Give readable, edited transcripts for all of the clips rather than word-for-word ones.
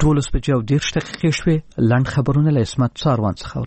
12:10 شوې. لنډ خبرونه له اسمت څاروان څخه.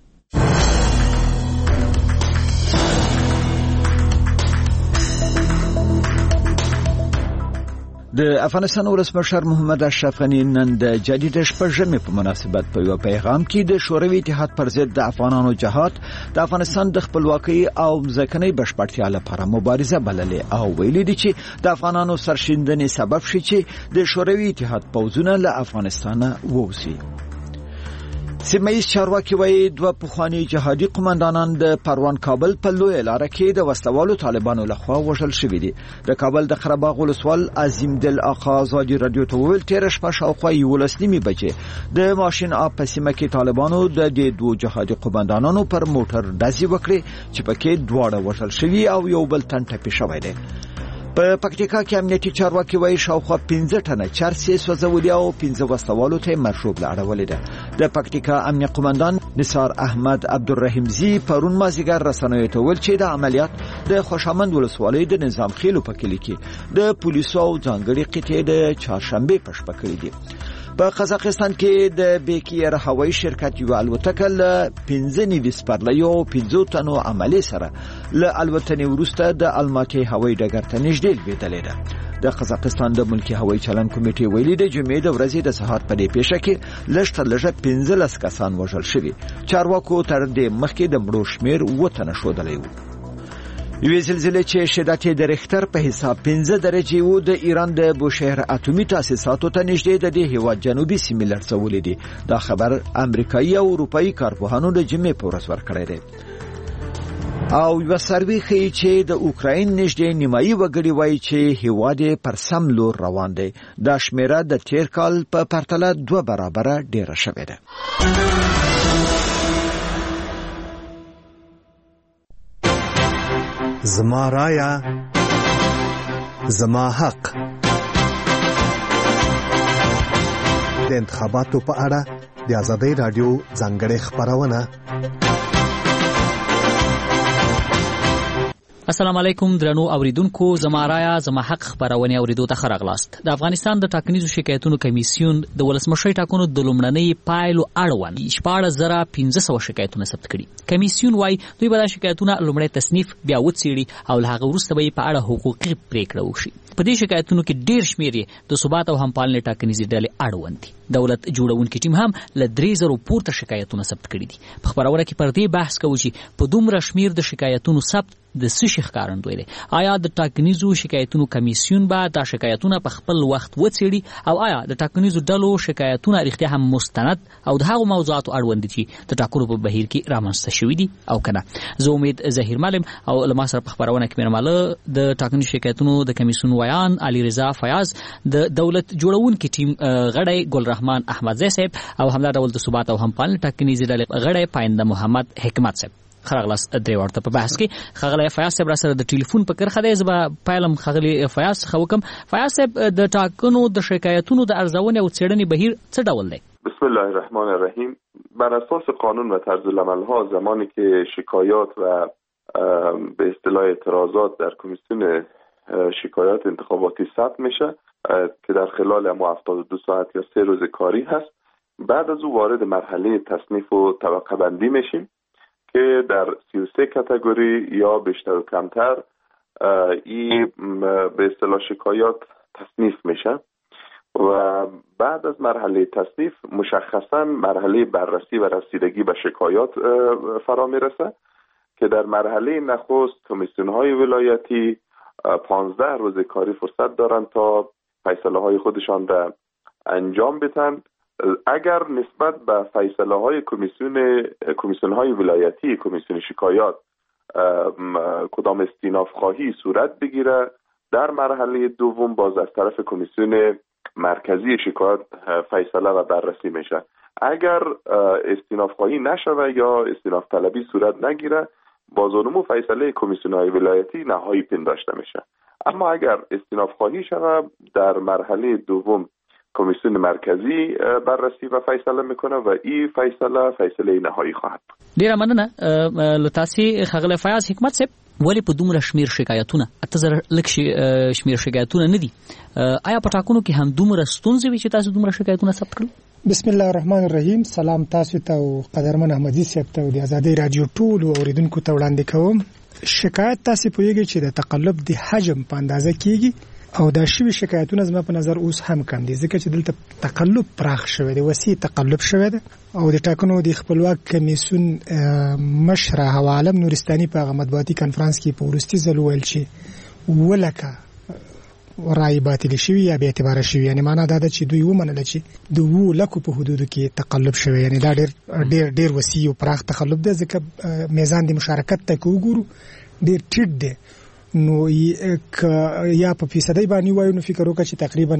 د افغانستان ولسمشر محمد اشرف غنی نن د جدید شپږمې په مناسبت په یو پیغام کې د شوروي اتحاد پر ضد د افغانانو جهاد د افغانستان د خپلواکۍ او ځمکنۍ بشپړتیا لپاره مبارزه بللې او ویلي دي چې د افغانانو سرښندنې سبب شي چې د شوروي اتحاد پوځونه له افغانستان ووځي. سیمه‌ییز چارواکي وایي دوه پخوانی جهادي قومندانان د پروان کابل په لوی لار کې د وسوالو طالبانو لخوا وژل شوي دي. د کابل د قرهباغ ولسوال عظیم دل آقا ازادي رادیو ته ویل تیر شپه شاوخوا 11 بجې د ماشین اپ په سیمه کې طالبانو د دوه جهادي قومندانانو پر موټر ډزې وکړې چې پکې دواړه وژل شوي او یو بل تن ټپي شوی دی. په پکتیکا کې امنیتي چارواکي وایي شاوخوا 15 ټنه چرسي سوځولي او 15 وسوالو ته مرشوب لاړولې ده. د پکتیکا امنیت قومندان نثار احمد عبدالرحیم زی پرون مازیګر رسنیو ته ویل چې د عملیات د خوشامند ولسوالۍ د نظام خېلو په کلی کې د پولیسو او ځانګړي قطعې د چهارشنبه په شپه کړې دي. په قزاقستان کې د بیکیر هوایي شرکت یو الوتکه له 15 سپرلیو او 50 تنو عملي سره له الوتنې وروسته د الماتي هوایي ډګر ته نږدې لوېدلې ده. د قزاقستان د ملکی هوایي چلند کمیټې ویلي د جمعې د ورځې د سهار په دې پیښه کې لږ تر لږه 15 کسان وژل شوي. چارواکو تر دې مخکې د مړو شمیر 7 تنه ښودلی و. یوې زلزلې چې شدت یې د ریختر په حساب 15 درجې و د ایران د بوشهر اتومي تاسیساتو ته نږدې د دې هیواد جنوبي سیمې لړزولې دي. دا خبر امریکایي او اروپایي کارپوهانو د جمعې په ورځ ورکړی دی. او یو سروي ښیي چې د اوکراین نږدې نیمایي وګړي وایي چې هیواد یې پر سم لور روان دی. دا شمیره د تیر کال په پرتله 2 برابره ډیره شوې ده. زما رایا زما حق. د انتخاباتو په اړه د آزادۍ رادیو ځانګړې خبرونه. السلام علیکم درنو اوریدونکو، زما رایا زما حق خبرونه اوریدو ته خراغلاست. د افغانستان د ټاکنیزو شکایتونو کمیسیون د ولسمشر ټاکنو د لومړنۍ پایلو اړوند 14500 شکایتونه ثبت کړي. کمیسیون وايي دوی به شکایتونه لومړی تصنیف بیا وڅېړي او له هغه وروسته به په اړه حقوقي پریکړه وشي. په دې شکایتونو کې ډېر شمېر د ثبات او همپالنې ټاکنیزې ډلې اړوند دي. دولت جوړونکي ټیم هم له 3000 پورته شکایتونه ثبت کړي دي. په خبرونه کې پر دې بحث کوو چې په دومره شمېر د شکایتونو ثبت د څه شي ښکارندوی دی. آیا د ټاکنیزو شکایتونو کمیسیون به دا شکایتونه په خپل وخت وڅېړي او آیا د ټاکنیزو ډلو شکایتونه رښتیا هم مستند او د هغو موضوعاتو اړوند دي چې د ټاکنو په بهیر کې رامنځته شوي دي او کنه؟ زه امید ظهیر معلم او له ما سره په خبرونه کې مېرماله د ټاکنیزو شکایتونو د کمیسیون ویان علي رضا فیاض، د دولت جوړونکي ټیم غړی ګلرحمان احمدزی صاحب او همدا ډول د ثبات او همپالنې ټاکنیزې ډلې غړی پاینده محمد حکمت صاحب. خراغلاس درې ورته په بحث کې خغلی فیاض صاحب را سره د ټلیفون په کرخه دی. زه به پیلم خغلی فیاض څخه وکم. فیاض صاحب، د ټاکنو د شکایتونو د ارزونې او څېړنې بهیر څه ډول دی؟ بسم الله الرحمن الرحیم. بر اساس قانون و طرز العمل‌ها زمانی که شکایات و به اصطلاح اعتراضات در کمیسیون شکایات انتخاباتی ثبت میشه که در خلال 72 ساعت یا 3 روز کاری هست، بعد از او وارد مرحله تصنیف و طبقه بندی میشیم که در 33 کاتگوری یا بیشتر و کمتر این به اصطلاح شکایات تصنیف میشه و بعد از مرحله تصنیف مشخصا مرحله بررسی و رسیدگی به شکایات فرا میرسه که در مرحله نخست کمیسیون‌های ولایتی 15 روز کاری فرصت دارند تا فیصله های خودشان را انجام بدن. اگر نسبت به فیصله های کمیسیون های ولایتی، کمیسیون شکایات کدام استیناف خواهی صورت بگیره، در مرحله دوم باز از طرف کمیسیون مرکزی شکایات فیصله و بررسی میشه. اگر استیناف خواهی نشوه یا استیناف طلبی صورت نگیره، بازونمو فیصله کمیسیون‌های ولایتی نهایی پنداشته میشه. اما اگر استیناف خواهی شود، در مرحله دوم کمیسیون مرکزی بررسی و فیصله میکنه و این فیصله نهایی خواهد. ډیره مننه له تاسو خغله فیاض حکمت صاحب. ولې په دومره شمیر شکایتونه 8000 لک شمیر شکایتونه نه دي آیا په ټاکنو کې هم دومره ستونزې وي چې تاسو دومره شکایتونه ثبت کړل؟ بسم الله الرحمن الرحیم. سلام تاسو ته او قدرمن احمدي صاحب ته د آزادۍ رادیو ټول اوریدونکو ته وړاندې کوم. شکایت تاسو پوهیږئ چې د تقلب د حجم په اندازه کېږي او دا شوی شکایتونه زما په نظر اوس هم کم دي ځکه چې دلته تقلب پراخ شوی دی، وسیع تقلب شوی دی او د ټاکنو د خپلواک کمیسیون مشر هوا عالم نورستاني په مطبوعاتي کانفرنس کې په وروستي ځل ویل چې ولکه رای باطل شوی یا به اعتبار شوی، یعنی معنا دا ده چې دوی ومنل چې د 2 لکو په حدودو کې تقلب شوی، یعنی دا ډیر وسیع او پراخ تقلب دی ځکه میزان د مشارکت ته وګورو ډیر ټیټ دی. نو یا په فیصدي باندې وایو نو فکر وکړه چې تقریبا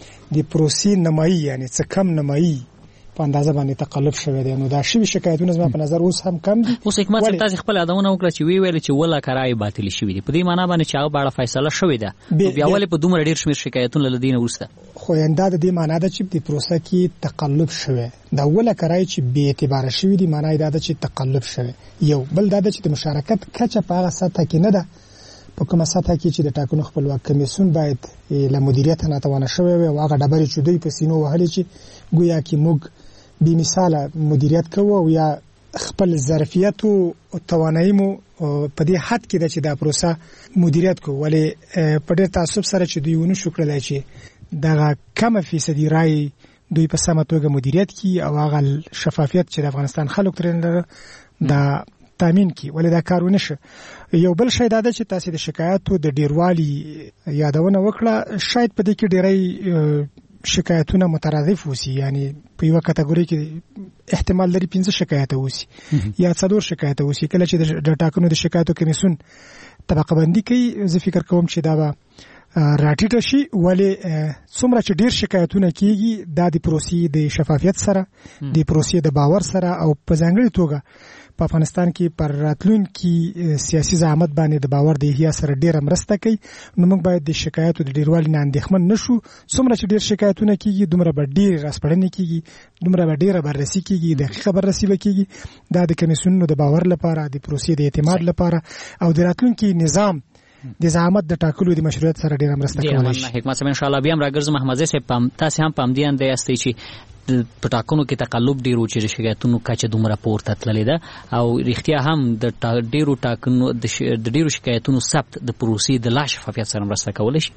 د پروسې نمایي یعنی څه کم نمایي په اندازه باندې تقلب شوی دی. نو دا شوی شکایتونه زما په نظر اوس هم کم دي. اوس حکومت تاسو خپل ادمونه وکړه چې ویل چې ولا کرای باطل شوی دی، په دې معنی باندې چې هغه باندې فیصله شوی ده بیا ولې په دومره ډیر شمیر شکایتونه لدین ورسته خو انده د دې معنی ده چې د پروسه کې تقلب شوی دا ولا کرای چې به اعتبار شوی دی، معنی دا ده چې تقلب شوی. یو بل دا ده چې د مشارکت کچه په هغه سطح کې نه ده په کومه سطح کې چې د ټاکنو خپلواک کمیسیون باید له مدیریت نه توانه شوی وي او هغه ډبرې چې دوی په سینو وهلي چې ګویا کې موږ بې مثاله مدیریت کوو او یا خپل ظرفیت او توانایي مو په دې حد کې ده چې دا پروسه مدیریت کوو، ولې په ډېر تعصب سره چې دوی ونه شو کړلی چې دغه کمه فیصدي رای دوی په سمه توګه مدیریت کړي او هغه شفافیت چې د افغانستان خلک ترې لري دا تامین کی، ولې دا کار ونه شو. یو بل شی دا ده چې تاسو د شکایتو د ډیروالي یادونه وکړه، شاید په دې کې ډیری شکایتونه مترادف وسی، یعنی په یو کټګوري کې احتمال لري 15 شکایت وسی یا 4 شکایت وسی. کله چې د ټاکنو د شکایتو کمیسیون طبقه بندي کوي زه فکر کوم چې دا به راټیټ شي، ولې څومره چې ډیر شکایتونه کیږي دا د پروسې د شفافیت سره د پروسې د باور سره او په ځانګړي توګه په افغانستان کې پر راتلونکي سیاسي زعامت باندې د باور د احیا سره ډیره مرسته کوي. نو موږ باید د شکایتو د ډیروالي نه اندېښمن نشو. څومره چې ډیر شکایتونه کیږي دومره به ډیر راسپړنې کیږي، دومره به ډیره بررسي کیږي، دقیقه بررسي وکیږي. دا د کمیسیونونو د باور لپاره، د پروسې د اعتماد لپاره او د راتلونکي نظام د زعامت د ټاکلو د مشروعیت سره ډیره مرسته کوي. حکمت صاحب ان شاء الله بیا هم راګرځم. احمد صاحب تاسو هم پام دی اندې استئ چې په ټاکنو کې تقلب ډیرو چې شکایتونو کچه دومره پورته تللې ده او رښتیا هم د ډیرو ټاکنو د ډیرو شکایتونو ثبت د پروسې د لا شفافیت سره مرسته کولی شي.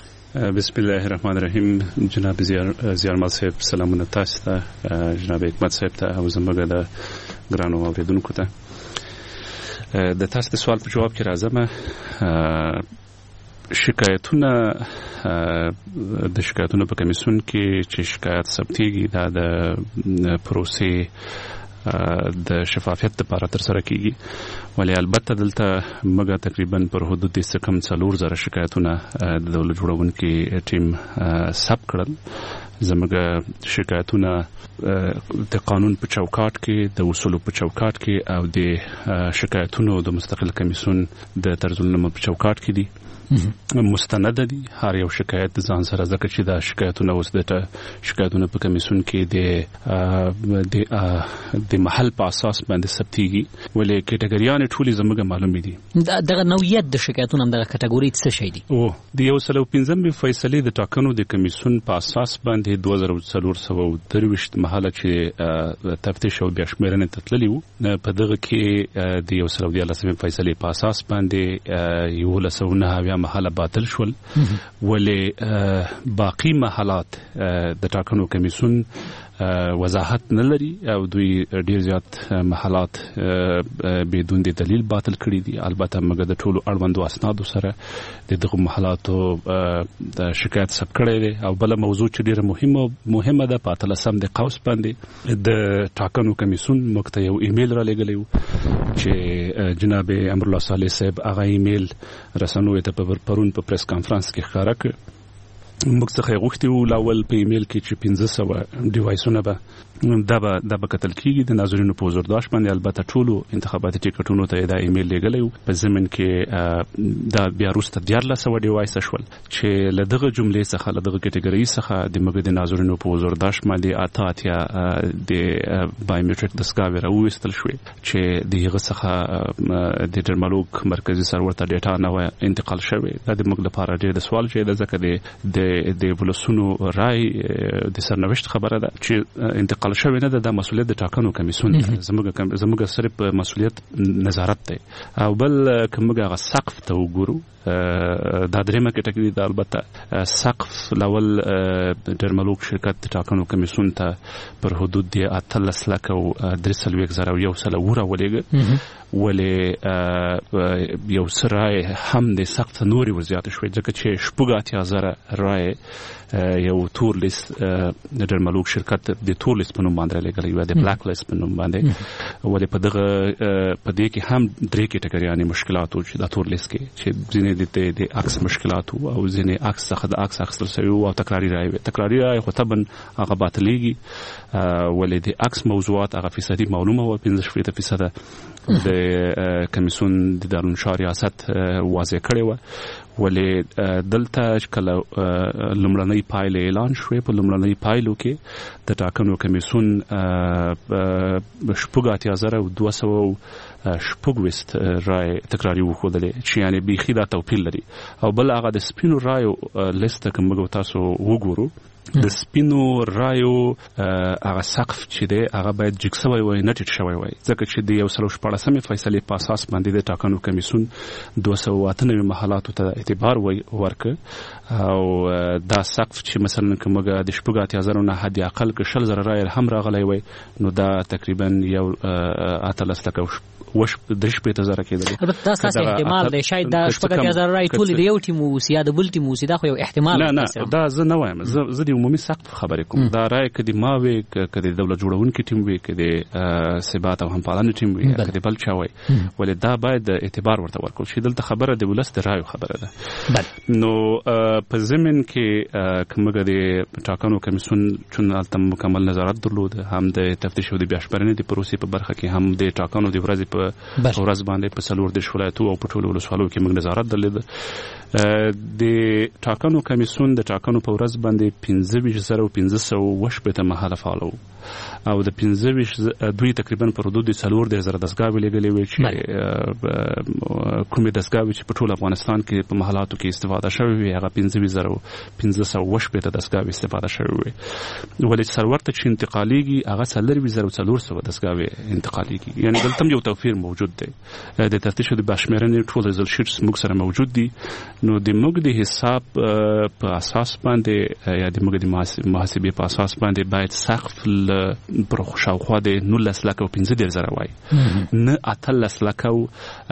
بسم الله الرحمن الرحیم. جناب زیارمل صاحب سلامونه تاسو ته، جناب حکمت صاحب ته او زموږ د ګرانو اوریدونکو ته. د تاسو د سوال په جواب کې راځم. شکایتونه د شکایتونو په کمیسیون کې چې شکایت ثبتېږي دا د پروسې د شفافیت لپاره ترسره کیږي، ولې البته دلته موږ تقریبا پر حدود د کم 4000 شکایتونه د دولت جوړونکي ټیم ثبت کړل. زموږ شکایتونه د قانون په چوکاټ کې، د اصولو په چوکاټ کې او د شکایتونو د مستقل کمیسیون د طرزالعمل په چوکاټ کې دي، مستند دي. هر یو شکایت ځان سره ځکه چې دا شکایتونه اوس د شکایتونو په کمیسیون کې د محل په اساس باندې ثبتېږي، ولې کټګوریانې ټولې زموږ معلومې دي. دغه نوعیت د شکایتونو دغه کټګوري څه شي دي؟ د 115 فیصلې د ټاکنو د کمیسیون په اساس باندې 2423 محله چې تفتیش او بیا شمیرنې ته تللي وو، په دغه کې د 114 فیصلې په اساس باندې 1909 محله باطل شول، ولې باقی محلات د ټاکنو کمیسیون وضاحت نه لري او دوی ډیر زیات محلات بدون د دلیل باطل کړي دي. البته موږ د ټولو اړوندو اسنادو سره د دغه محلاتو د شکایت ثبت کړی دی. او بل موضوع چې ډیره مهمه ده، په 13 د قوس باندې د ټاکنو کمیسیون موږ ته یو ایمیل را لګلی و چې جناب امرالله صالح صاحب هغه ایمیل رسنوي ته پرون په پریس کانفرنس کې ښکاره کړ. موږ څخه غوښتي وو لاول په ایمیل کې چې 1500 ډیوایسونه به دا به کتل کیږي د ناظرینو په حضور داش باندې. البته ټولو انتخاباتي ټیکټونو ته دا ایمیل لګلې په ضمن کې دا بیا وروسته 1400 ډیوایس شول چې لدغه جملې څخه لدغه کټګوري څخه د مګد ناظرینو په حضور داش باندې اتیا د بایومټریک دستګاوې راوېستل شوې چې دغه څخه د ډرمالوګ مرکزی سرور ته ډیټا نو انتقال شوې. دا د موږ لپاره ډېر د سوال چې د ځکه د ولسونو رائے د سرنوشت خبره ده چې انتقال شوی نه ده. د مسولیت د ټاکنو کمیسیون زموږ صرف مسولیت نظارت دی او بل کومه غا سقف ته وګورو دا درېمه کټګوري د البته سقف لول ډرمالوګ شرکت د ټاکنو کمیسیون ته پر حدود دی 13 لک او 301 سره ولېګ ولې یو سره هم د سقف نوري وزیات شوی ځکه چې شپږ 8000 رای یو تور لیست د ډرمالوګ شرکت د تور لیست په نوم باندې لګلې و د بلاک لیست په نوم باندې ولې په دې کې هم درې کټګوریانې مشکلات او چې د تور لیست کې چې ځینې د عکس مشکلات او ځینې عکس څخه د عکس اخیستل شوی او تکراری رای خو طبعا هغه باطلېږي ولې د عکس موضوعات هغه فیصدي معلومه و 15% د کمیسیون د دارالانشار ریاست واضح کړی و ولې دلته کله لومړنۍ پایلې اعلان شوې په لومړنۍ پایلو کې د ټاکنو کمیسیون شپږ 8200 رای تکراری وښودلې چې یعنی بیخي دا توپیر لري. او بل هغه د سپینو رایو لیست کوم تاسو وګورو د سپینو رایو هغه سقف چې دی هغه باید جګسوي وي نه ټیټ شوی وي ځکه چې د 114 فیصلې په اساس باندې د ټاکنو کمیسیون 298 محلاتو ته اعتبار ورکړ او دا سقف چې مثلا کومه د شپږ 8000 نه حد اقل کې 10000 رای هم راغلی وي نو دا تقریبا یو 13 لک وش د 10000 کېدل. البته دا څه احتمال دی شاید دا شپږ 8000 رای ټول دی یو ټیم وسیا د بل ټیم وسیا خو یو احتمال نه دا زه نه وایم زه د عمومي سقف خبرې کوم. دا رای کدي ما وي کدي دولت جوړونکي ټیم وي کدي ثبات او همپالنه ټیم وي کدي بل چا وي ولې دا باید اعتبار ورته ورکول شي. دلته خبره د ولست رای خبره ده نو په زمين کې کومه د ټاکنو کمیسیون چون الته مکمل نظارت درلود هم د تفتیش او د بیاشمرنې د پروسې په برخه کې هم د ټاکنو د ورځې په ورځ باندې په څلور د ولایتو او په ټولو ولسوالو کې موږ نظارت درلود. د ټاکنو کمیسیون د ټاکنو په ورځ باندې 15500 محله فعال او د 15 دوی تقریبا په حدود 4000 دستګاوې لګلې وي چې کومې دستګاوې چې په ټول افغانستان کې په محلاتو کې استفاده شوی وي هغه 15500 دستګاوې استفاده شوی وي ولې سرور ته چې انتقالېږي هغه 3400 دستګاوې انتقالېږي یعنی دلته یو توفیر موجود دی. د تفتیش او د بشمېرنې ټول ریزل شیټس موږ سره موجود دي نو د موږ د حساب په اساس باندې یا د موږ د محاسبې په اساس باندې باید سقف پر شاوخوا د 19 لک او 15000 وای نه 13 لک او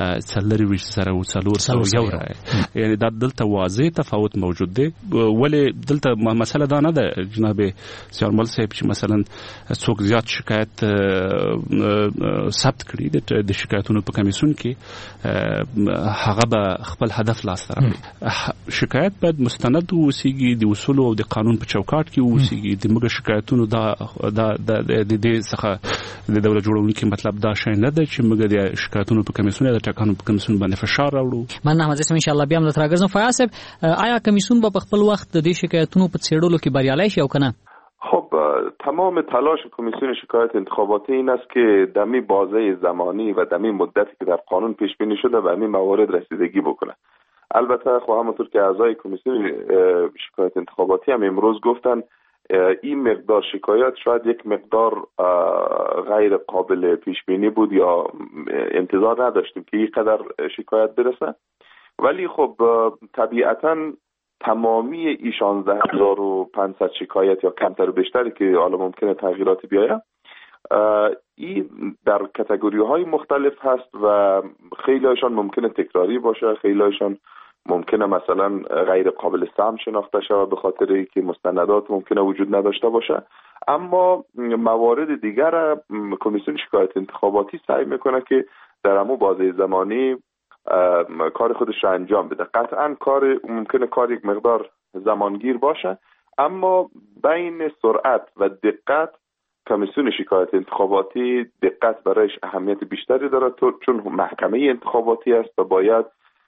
400 یو رای یعنی دا دلته واضح تفاوت موجود دی. ولې دلته مسله دا نه ده جناب سیارمل صاحب چې مثلا څوک زیات شکایت ثبت کړي د شکایتونو په کمیسیون کې هغه به خپل هدف لاس ته راوړي. شکایت باید مستند اوسېږي د اصول او د قانون په چوکاټ کې اوسېږي. د موږ شکایتونو د دې څخه د دولت جوړونکي مطلب دا شی نه ده چې موږ د شکایتونو په کمیسیون یا د ټاکنو په کمیسیون باندې فشار راوړو. من احمد اسلام ان شاء الله بیا هم راګرځم. فیاض صاحب آیا کمیسیون به په خپل وخت د دې شکایتونو په څېړلو کې بریالي شي او کنه؟ خب تمام تلاش کمیسیون شکایت انتخاباتی این است که دمی بازه زمانی و دمی مدتی که در قانون پیش بینی شده به همین موارد رسیدگی بکنه. البته خب همونطور که اعضای کمیسیون شکایت انتخاباتی هم امروز گفتن این مقدار شکایت شاید یک مقدار غیر قابل پیش بینی بود یا انتظار نداشتیم که این قدر شکایت برسه ولی خب طبیعتاً تمامی این 16500 شکایت یا کمتر و بیشتری که حالا ممکنه تغییرات بیاید این در کاتگوری های مختلف هست و خیلی هایشان ممکنه تکراری باشه خیلی هایشان ممکنه مثلا غیر قابل سهم شناخته شود به خاطر اینکه مستندات ممکنه وجود نداشته باشه اما موارد دیگر کمیسیون شکایت انتخاباتی سعی میکنه که در همون بازه زمانی کار خودش را انجام بده. قطعا ممکنه کار یک مقدار زمانگیر باشه اما بین سرعت و دقت کمیسیون شکایت انتخاباتی دقت برایش اهمیت بیشتری دارد چون محکمه انتخاباتی است و باید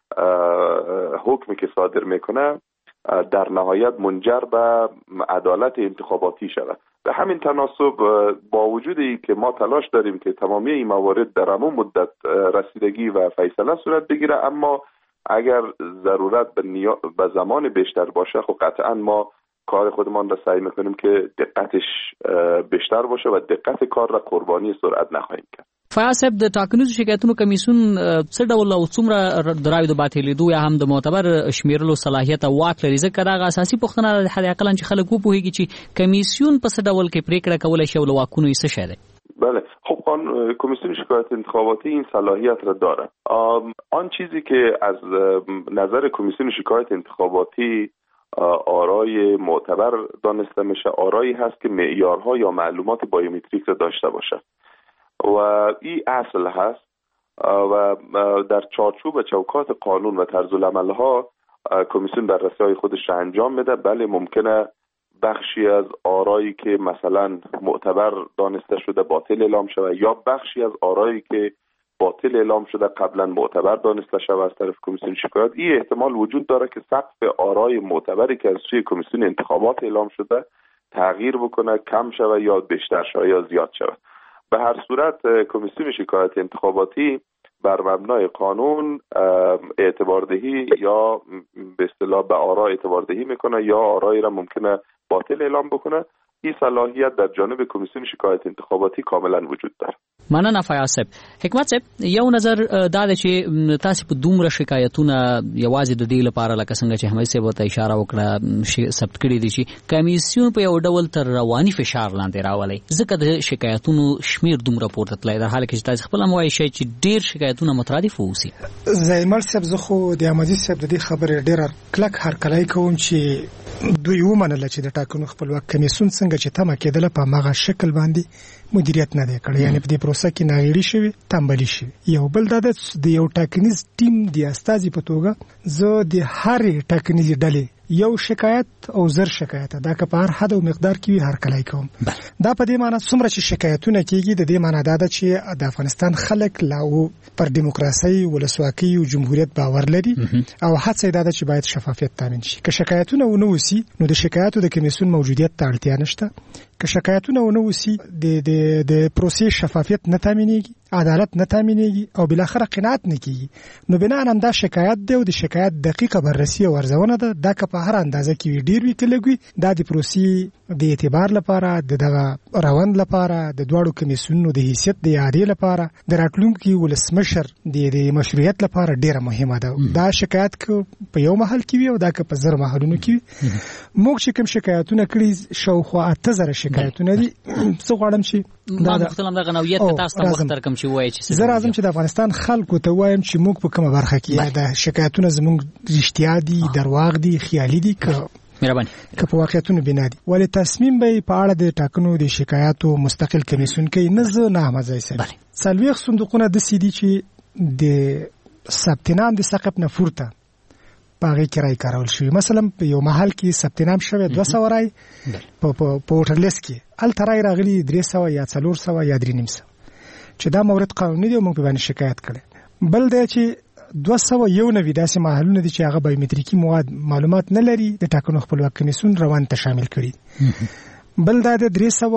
حکمی که صادر میکنه در نهایت منجر به عدالت انتخاباتی شود. به همین تناسب با وجودی که ما تلاش داریم که تمامی این موارد در همون مدت رسیدگی و فیصله صورت بگیره، اما اگر ضرورت به زمان بیشتر باشه خب قطعا ما کار خودمان را سعی میکنیم که دقتش بیشتر باشه و دقت کار را قربانی سرعت نخواهیم کرد. فیاض صاحب، د ټاکنیزو شکایتونو کمیسیون څه ډول او څومره د رایو د باطلېدو یا هم د معتبر شمیرلو صلاحیت او واک لري؟ ځکه دا اساسي پوښتنه حد اقل چې خلک وپوهیږي چې کمیسیون په څه ډول کې پریکړه کولای شي او له واکونو یې څه شی دی؟ بله، خب کمیسیون شکایت انتخاباتی این صلاحیت را داره. آن چیزی که از نظر کمیسیون شکایت انتخاباتی آرای معتبر دانسته میشه آرایی هست که معیارها یا معلومات بایومتریک را داشته باشه و این اصل هست و در چارچوب چوکات قانون و طرز العمل ها کمیسیون بررسی‌های خودش را انجام میده. بله، ممکنه بخشی از آرایی که مثلا معتبر دانسته شده باطل اعلام شود یا بخشی از آرایی که باطل اعلام شده قبلا معتبر دانسته شود از طرف کمیسیون شکایت. این احتمال وجود داره که سقف آرای معتبری که از سوی کمیسیون انتخابات اعلام شده تغییر بکنه، کم شود یا بیشتر شود یا زیاد شود. به هر صورت کمیسیون شکایت انتخاباتی بر مبنای قانون اعتباردهی یا به اصطلاح به آرا اعتباردهی میکنه یا آرایی را ممکنه باطل اعلام بکنه. این صلاحیت در جانب کمیسیون شکایت انتخاباتی کاملا وجود داره. مننه فیاض صاحب. حکمت صاحب، یو نظر دا دی چې تاسو په دومره شکایتونه یوازې د دې لپاره لکه څنګه چې حمید صاحب ته اشاره وکړه ثبت کړي دي چې کمیسیون په یو ډول تر رواني فشار لاندې راولي، ځکه د شکایتونو شمیر دومره پورته تللی در حال کې چې تاسو خپل هم وایي شئ چې ډیر شکایتونه مترادف اوسي. زایمل صاحب، زه خو د احمدي صاحب د دې خبرې ډیر کلک هرکلی کوم چې دوی ومنله چې د ټاکنو خپلواک کمیسیون څنګه چې تمه کېدله په هغه شکل باندې مدیریت نه دی کړی، یعنی په دې پروسه کې ناغېړي شوي، تنبلي شوي. یو بل دا د یو ټاکنیز ټیم د استازي په توګه زه د هرې ټاکنیزې ډلې یو شکایت او زر شکایت دا که په هر حد او مقدار کې وي هرکلی کوم. دا په دې معنی څومره چې شکایتونه کېږي د دې معنی دا ده چې د افغانستان خلک لا پر دیموکراسي، ولسواکۍ او جمهوریت باور لري او هڅه دا ده چې باید شفافیت تامین شي. که شکایتونه ونه وسی نو د شکایتو د کمیسیون موجودیت ته اړتیا نشته. که شکایتونه ونه وسی د پروسې شفافیت نه تامینېږي، عدالت نه تامینېږي او بالاخره قناعت نه کیږي. نو بنا هم دا شکایت دی او د شکایت دقیقه بررسي او ارزونه ده. دا که په هر اندازه کې ډیر وي که لږ وي، دا د پروسې د اعتبار لپاره، د دغه روند لپاره، د دواړو کمیسیونونو د حیثیت د اعادې لپاره، د راتلونکي ولسمشر د مشروعیت لپاره ډیره مهمه ده. دا شکایت که په یو محل کې وي او دا که په زر محلونو کې وي. موږ چې کوم شکایتونه کړي شاوخوا 8000 شکایتونه دي. څه غواړم چې دا مختلف دغه نوعیت تاسو ته وخت درکم چې وایي چې زه راځم چې د افغانستان خلکو ته وایم چې موږ په کومه برخه کې د شکایتونه زموږ رښتیا دي، درواغ دي، خیالي دي، مهرباني که په واقعیتونو بنا دي. ولې تصمیم به په اړه د ټاکنو د شکایاتو مستقل کمیسیون کوي، نه زه نه احمد ځای صاحب. 40 صندوقونه د سیدي چې د ثبت نام د ثقب نه پورته پاغه کرای کارول شوی. مثلا په یو محل کې ثبت نام شوی 200 رای په ووټر لیست کې ال ترای راغلي 300 یا 400 یا 300 چې دا مورد قانوني دی او موږ په باندې شکایت کړي. بل دی چې 291 داسې محلونه دي چې هغه بایومتریکي معلومات نه لري، د ټاکنو خپلواک کمیسیون روان ته شامل کړي. بل دا د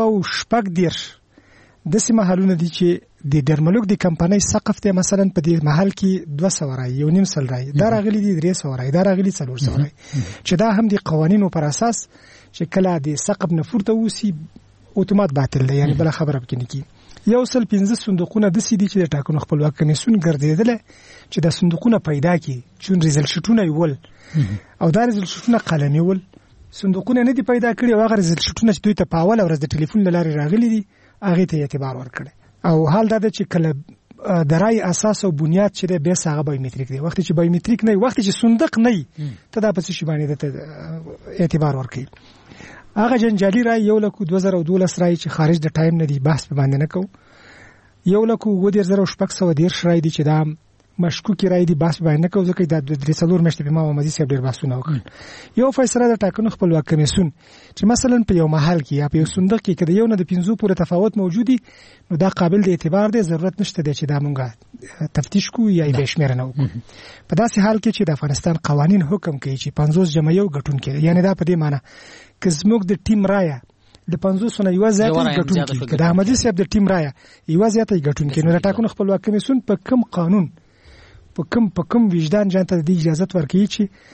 310 داسې محلونه دي چې د درملوک د کمپنۍ سقف ته مثلا په دې محل کې 200 رای، یو نیم سل رای، دا راغلي دي 300 رای، دا راغلي 400 رای، چې دا هم د قوانینو پر اساس چې کله د سقف نه پورته وسی اتومات باطل دی، یعنی بل خبره پکې نه کی. یو سل 15 صندوقونه د سیدي چې د ټاکنو خپلواک کمیسیون ګرځیدل چې د صندوقونه پیدا کی چون ریزل شټونه یول او دا ریزل شټونه قلمي ول صندوقونه نه دي پیدا کړي او هغه ریزل شټونه چې دوی ته په اول ورځ د ټلیفون لارې راغلي دي هغه ته اعتبار ورکړي. او حال دا چې کله د رای اساس او بنیاد چې به هغه بایومتریک دی، وخت چې بایومتریک نه، وخت چې صندوق نه ته دا پس شي باندې ته اعتبار ورکړي. هغه جنجالي رای 1,2012 رای چې خارج د ټایم نه دی، بحث په باندې نه کو. 1,20,610 رای دي چې دا مشکوک رائے دی بحث باندې کوو ځکه د 3 میاشتې په ما مزي سیب ډیر بحثونه وکړ. یو فیصله د ټاکنو خپلواک کمیسیون چې مثلا په یو محل کې یا په یو صندوق کې کده یو نه د 15 پورې تفاوت موجودي نو دا قابل د اعتبار دی، ضرورت نشته چې دا مونږه تفتیش کوو یا به شمیرنه وکړو. په داسې حال کې چې د افغانستان قوانین حکم کوي چې 50 جمع یو ګټونکي، یعنی دا په دې معنی چې زموږ د ټیم رایه د 500 نه یو زیاتې ګټونکي کده احمدي صاحب د ټیم رایه یو زیاتې ګټونکي نو د ټاکنو خپلواک کمیسیون په کوم قانون په کوم وجدان جانته د اجازه ورکړي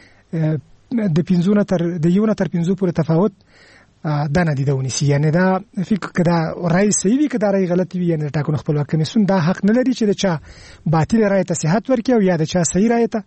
چې د 15 نه تر د یو نه تر 15 پورې تفاوت دا نه دي دونیسي. یعنی دا فکر کدا رائے صحیح وي کدا رائے غلط وي، یعنی ټاکنو خپلواک کمیسیون دا حق نه لري چې د چا باطل رائے ته صحت ورکړي او یا د چا صحیح رائے ته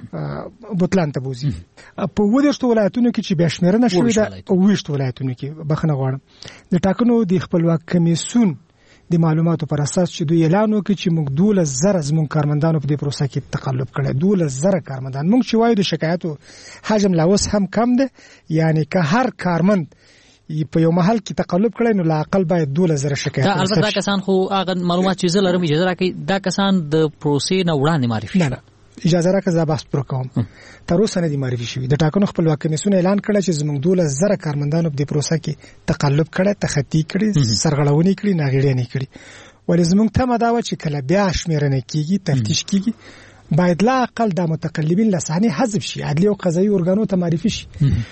بوتلان ته بوزي. په ودرشت ولایتونو کې چې بیا شمیرنه شوې ده او وشت ولایتونو کې بخنه غواړم د ټاکنو د خپلواک کمیسیون د معلوماتو پر اساس چې دوی اعلان وکړي چې موږ 12,000 زموږ کارمندانو په دې پروسه کې تقلب کړی. 12,000 کارمندان موږ چې وایو د شکایتو حجم لا اوس هم کم دی، یعنی که هر کارمند په یو محل کې تقلب کړي نو لا اقل باید 12,000 شکایت. البته دا کسان خو هغه معلومات چې زه لرم اجازه راکړي دا کسان د پروسې نه وړاندې معرفي نه اجازه راکړه زه بحث پر کوم. تر اوسه نه دي معرفي شوی. د ټاکنو خپلواک کمیسیون اعلان کړی چې زموږ 12,000 کارمندانو په دې پروسه کې تقلب کړي، تخطی کړي، سرغړونې کړي، ناغېړي کړي. ولې زموږ تمه دا و چې کله بیا شمیرنه کیږي، تفتیش کیږي، باید لا اقل د متقلبین له صحنې حذف شي، عدلي او قضایي ارګانو ته معرفي شي.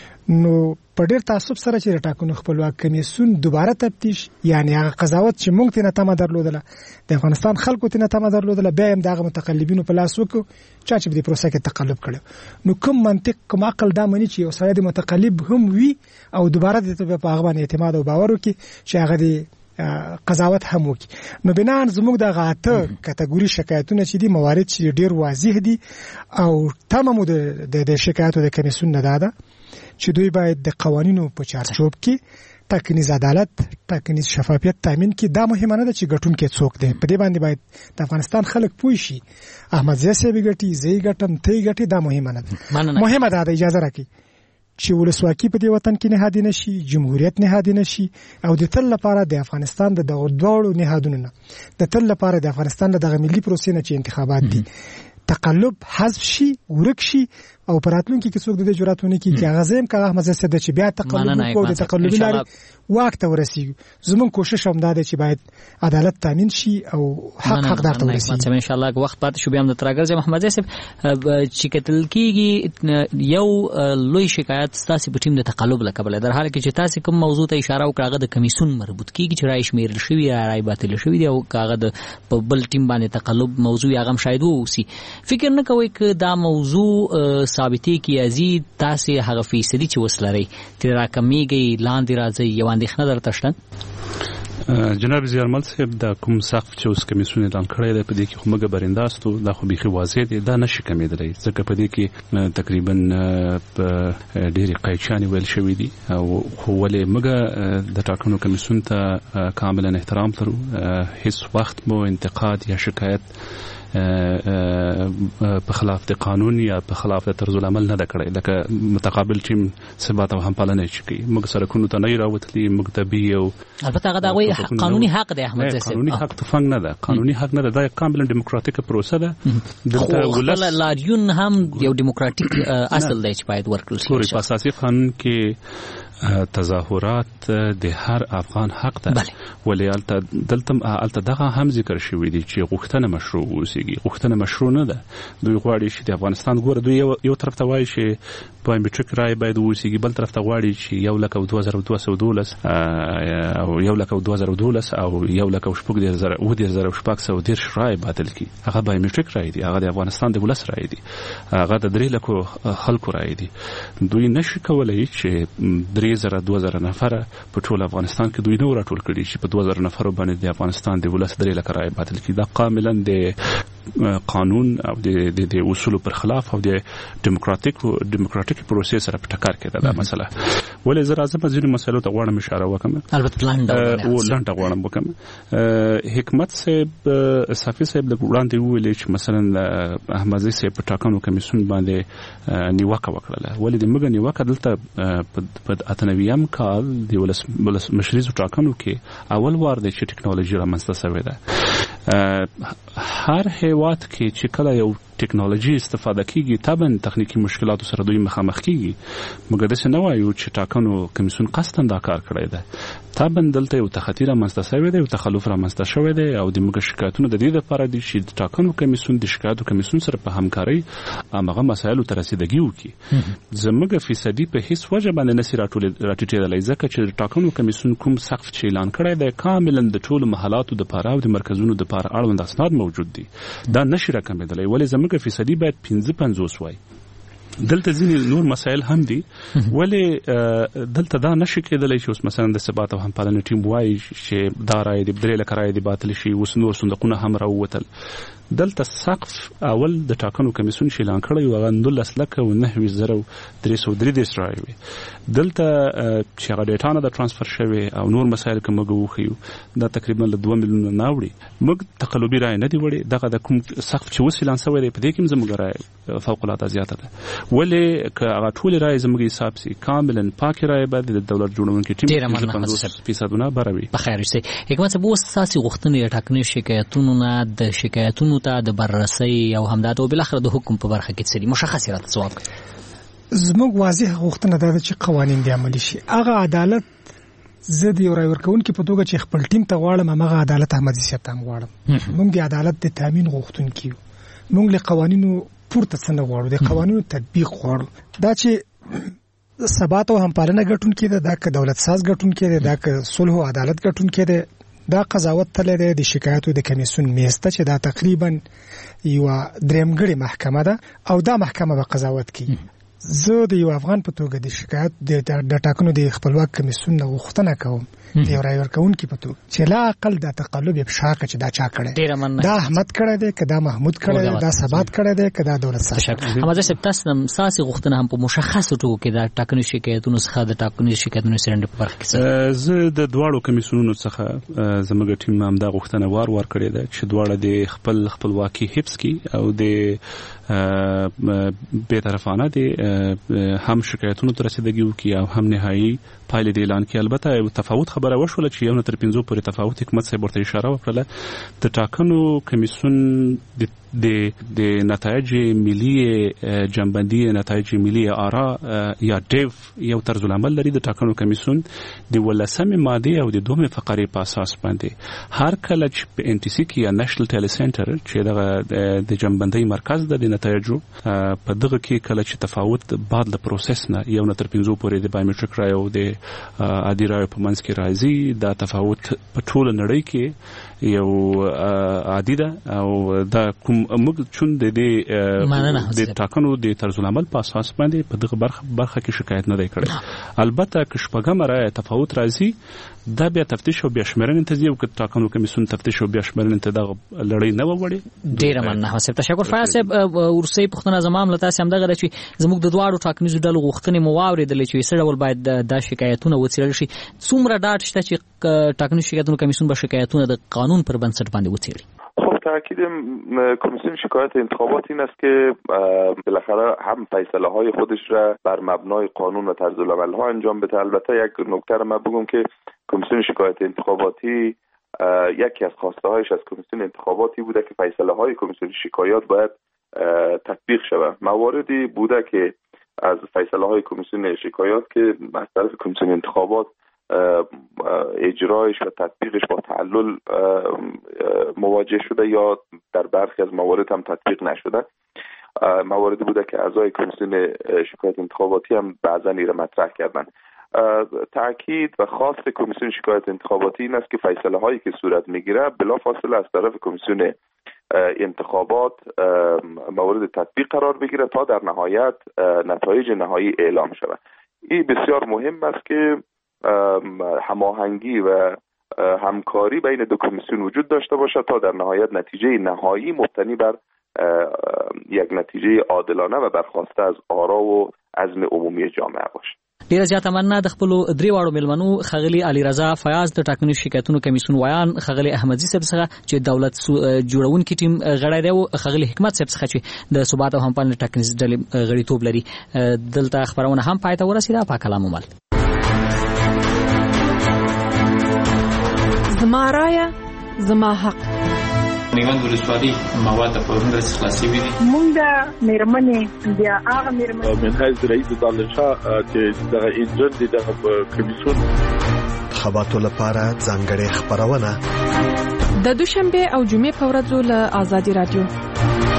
نو په ډېر تعصب سره چې د ټاکنو خپلواک کمیسیون دوباره تفتیش، یعنی هغه قضاوت چې موږ ته تمه درلودله د افغانستان خلکو ته تمه درلودله بیا هم دغه متقلبینو په لاس وکړو چې په دې پروسه کې تقلب کړي. نو کوم منطق کوم عقل دا مني چې یو سړی د متقلب هم وي او دوباره د په هغه باندې اعتماد او باور وکړي چې هغه د قضاوت هم وکړي. نو بنان زموږ د غاټه کټګوري شکایتونه چې دي موارد چې ډیر واضح دي او تمامو د شکایتو د کمیسیون نه داده چې دوی باید د قوانینو په چارچوب کې ټاکنیز عدالت، ټاکنیز شفافیت تامین کړي. دا مهمه نه ده چې ګټونکي څوک دي، په دې باندې باید د افغانستان خلک پوه شي. احمد زیات صاحب ګټي، زی ګټم، تی ګټي، دا مهمه نه ده. مهمه ده اجازه راکړي چې ولسواکي په دې وطن کې نهادینه شي، جمهوریت نهادینه شي او د تل لپاره د افغانستان د دوړو نهادونو نه د تل لپاره د افغانستان د ملي پروسې نه چې انتخابات دي تقلب حذف شي، ورک شي او پراتلونکو کې څوک د جرأتونه کې چې غزم کله احمد زیات د چې بیا تقلب کو د تقلبي لاري وخت ته ورسیږي. زمون کوشش هم دا دی چې باید عدالت تامین شي او حقدار ته ورسیږي. ان شاء الله وخت پاتې شو بیا هم د ترګر محمد زیات چې کتل کېږي یو لوی شکایت ستاسو په ټیم د تقلب لکبل در حال کې چې تاسو کوم موضوع ته اشاره وکړه د کمیسیون مربوط کیږي چې رای شمیرل شوی یا رای باطل شوی دی او کاغه د بل ټیم باندې تقلب موضوع هغه شاید ووسی. فکر نه کوي چې دا موضوع ثابتي کې ازي تاسو هغه فیصدي چې وسلري تر راکمیږي لاندې راځي یو اندېښنه درته شته؟ جناب زیارمل صاحب دا کوم سقف چې اوس کمیسیون اعلان کړی دی په دې کې خو موږ برینداستو دا خو بيخي واضح دی، دا نشي کمیدلی ځکه په دې کې تقریبا ډېری قایچانی ویل شوی دي او خو ولې موږ د ټاکنو کمیسیون ته کاملا احترام لرو. هیڅ وخت مو انتقاد یا شکایت په خلاف د قانون یا په خلاف د طرز العمل نه کړی، لکه متقابل ټیم ثبات او همپالنه چي موږ سره کوم ته نه راوتلی مکتبي او البته هغه د قانوني حق دی احمد زیات قانوني حق ته فنګ نه ده، قانوني حق نه ده، دا کاملا دیموکراتیک پروسه ده. دلته ولس لاریون هم یو دیموکراتیک اصل دی چې باید ورکړل شي. په اساسي قانون کې تظاهرات د هر افغان حق ده، ولې دلته دغه هم ذکر شوی دی چې غوښتنه مشروع اوسېږي. غوښتنه مشروع نه ده، دوی غواړي چې د افغانستان ګوره دوی یو طرف ته وایي چې بایومټریک رای باید اوسېږي، بل طرف ته غواړي چې 1,2212 او 1,2012 او 1,000 رای باطل کړي. هغه بایومټریک رای دی، هغه د افغانستان د ولس رای دی، هغه د 3 لکو خلکو رای دی. دوی نشي کولای چې 3,000 نفر په ټول افغانستان کې دوی نو راټول کړي چې په 2,000 نفر باندې د افغانستان د ولس 3 لک رای باطل کړي. دا کاملا د قانون او د اصول پر خلاف او د دیموکراتیک پروسې سره په ټکر کې ده مسله. ولې زه راځم ځینې مسایلو ته غواړم اشاره وکړم، البته لنډه غواړم وکړم. حکمت صاحب صافي صاحب د وړاندې ویل چې مثلا احمد زی صاحب په ټاکنو کمیسیون باندې نیوکه وکړه. ولې د موږ نیوکه دلته په 98 کال د ولس مشري ټاکنو کې اول وار د ټکنالوژي رامنځته شوې ده. هر هیواد کې چې کله یو ټیکنالوژي استفاده کیږي طبعا تخنیکی مشکلاتو سره دوی مخامخ کیږي مګر داسې نه وایو چې ټاکنو کمیسیون قصداً دا کار کړی دی طبعا دلته یو تخطی رامنځته شوی دی او تخلف رامنځته شوی دی او د موږ شکایتونه د دې لپاره دي چې د ټاکنو کمیسیون د شکایتو کمیسیون سره په همکارۍ هغه مسایلو ته رسیدګي وکړي زموږ فیصدي په هیڅ وجه باندې نشي راټیټېدلی ځکه چې د ټاکنو کمیسیون کوم سقف چې اعلان کړی دی کاملا د ټولو محلاتو دپاره او د مرکزونو دپاره اړوند اسناد موجود دي دا نشي راکمېدلی ولې زموږ فیصدي باید 55 وای دلته ځینې نور مسایل هم دي ولې دلته دا نشي کېدلی چې اوس مثلا د ثبات او همپالنې ټیم وایي چې دا رایې د 3 لکه رایې د باطل شي اوس نور صندوقونه هم راووتل دلته سقف اول د ټاکنو کمیسیون چې اعلان کړی و هغه 19,9,333 رایې وي دلته چې هغه ډیټا نه د ترانسفر شوی او نور مسایل که موږ وښیو دا تقریبا له 2 میلیونه نه اوړي موږ تقلبي رایې نه دي وړې دغه د کوم سقف چې اوس اعلان شوی دی په دې کې هم زموږ رایې فوق العاده زیاته ده ولې که هغه ټولې رایې زموږ حساب سي کاملا پاکې رایې باید د دولت جوړونکي ټیم 50% بروي په خیر شي حکمت صاحب اوس اساسي غوښتنې ټاکنې شکایتونو نه د شکایتونو ته د بررسۍ او همدارد او بالاخره د حکم په برخه کې څه مشخص راته ځواب زموږ واضح غوښتنه ده چې قوانین د عملي شي هغه عدالت زه د یو رای ورکوونکي په توګه چې خپل ټیم ته غواړم هغه عدالت احمدي صاحب ته غواړم موږ د عدالت د تامین غوښتونکي یو موږ له قوانینو پورته څه نه غواړو د قوانینو تطبیق غواړو دا چې ثبات او همپالنه ګټونکي ده دا که دولت ساز ګټونکي ده دا که صلح او عدالت ګټونکي ده دا قضاوت تل د شکایتو د کمیسیون میسته چې دا تقریبا یو درېمګړې محکمه ده او دا محکمه به قضاوت کوي زه د یو افغان په توګه د شکایت د ټاکنو د خپلواک کمیسیون نه غوښتنه کوم د یو رای ورکوونکي په توګه چې لا اقل د تقلب بشاقه چې دا چا کړی دا احمد کړی دی که دا محمود کړی دی دا ثبات کړی دی که دا دولت ساز احمد صاحب تاسو هم ساسي غوښتنه هم په مشخصو ټکو کې د ټاکنو شکایتونو څخه د ټاکنو شکایتونو سرنده په برخه کې زه د دواړو کمیسیونونو څخه زموږ ټیم هم دا غوښتنه وار کړې ده چې دواړه د خپلواکي حفظ کړي او د به طرفانه دي هم شکایتونو ته رسیدګي وکړي او هم نهایی پایلې د اعلان کې البته یو تفاوت خبره وشوله چې یو نه تر 5 پورې تفاوت حکومت صاحب ورته اشاره وکړه د ټاکنو کمیسیون د نتایج ملي جنبندی نتایج ملي آرا یا ډیف یو طرز العمل لري د ټاکنو کمیسیون د 18 ماده او د 2 فقرې په اساس باندې هر کله چې په ان ټي سي کې یا نېشنل ټیلی سنټر چې د جنبندی مرکز د نتایجو په دغه کې کله چې تفاوت بعد له پروسس نه یو نه تر 5 پورې د بایومټریک رای او د عادي رای په منځ کې راځي دا تفاوت په ټوله نړۍ کې یو عادي ده او دا کوم موږ چون د ټاکنو د طرز العمل په اساس باندې په دغه برخه کې شکایت نه دی کړی البته که شپږم رای تفاوت راځي دا بیا تفتیش او بیا شمېرنې ته ځي او که ټاکنو کمیسیون تفتیش او بیا شمېرنې ته دغه لړۍ نه وړي ډېره مننه حساب تشکر فیاض صاحب ورسې پښتنه زمام لته سم دغه چې زموږ د دواړو ټاکنیزو ډلو غوښتنې مو واورېدلې چې څه ډول باید دا شکایتونه وڅېړل شي څومره ډاټ شته چې ټاکنیز شکایتونو کمیسیون به شکایتونه د قانون پر بنسټ باندې وڅېړي خب تاکید کمیسیون شکایت انتخابات این است که بالاخره هم فیصله های خودش را بر مبنای قانون و طرز العمل ها انجام بده. البته یک نکته را من بگم که کمیسیون شکایت انتخاباتی یکی از خواسته هایش از کمیسیون انتخاباتی بوده که فیصله های کمیسیون شکایات باید تطبیق شود. مواردی بوده که از فیصله های کمیسیون شکایات که از طرف کمیسیون انتخابات اجرایش و تطبیقش با تعلل مواجه شده یا در برخی از موارد هم تطبیق نشده. مواردی بوده که اعضای کمیسیون شکایت انتخاباتی هم بعضا این را مطرح کردن. تاکید و خواست کمیسیون شکایت انتخاباتی این است که فیصله هایی که صورت میگیره بلافاصله از طرف کمیسیون انتخابات مورد تطبیق قرار بگیره تا در نهایت نتایج نهایی اعلام شود. این بسیار مهم است که هماهنگی و همکاری بین دو کمیسیون وجود داشته باشد تا در نهایت نتیجه نهایی مبتنی بر یک نتیجه عادلانه و برخواسته از آرا و عزم عمومی جامعه باشد. ډیره زیاته مننه د خپل درې واړو ملمنو خغلی علي رضا فیاض د ټاکنو شکایتونو کمیسیون ویان خغلی احمدزي صاحب څخه چې دولت جوړونکي ټیم غړی دی او خغلی حکمت صاحب څخه چې د ثبات او همپالنې ټاکنیز ډلې غړیتوب لري دلته خبرونه هم پای ته ورسیده په کلام عمل زما رایه زما حق میوند ولسوالۍ مواد په ورنګ خلاصي وي مونږ د میرمنې بیا هغه میرمنې من حیث رئیس دالشاه چې د انجن د کمیسیون خبرو لپاره ځانګړې خبرونه د دوشنبه او جمعې په ورځو له آزادي رادیو